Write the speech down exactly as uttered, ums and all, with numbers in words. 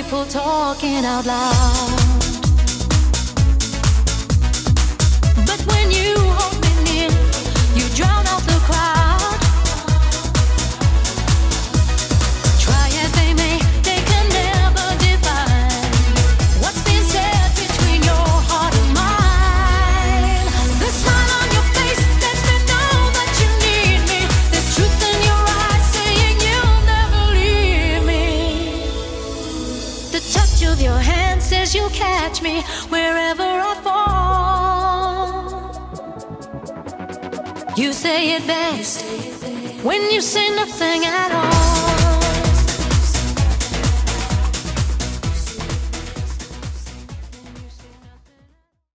people talking out loud. But when you hold me near, you drown out the crowd. Try as they may, they can never define what's been said between your heart and mine. The smile on your face lets me know that you need me. There's truth in your eyes saying you'll never leave me. The touch of your hand says you'll catch me wherever I fall. You say it best when you say nothing at all.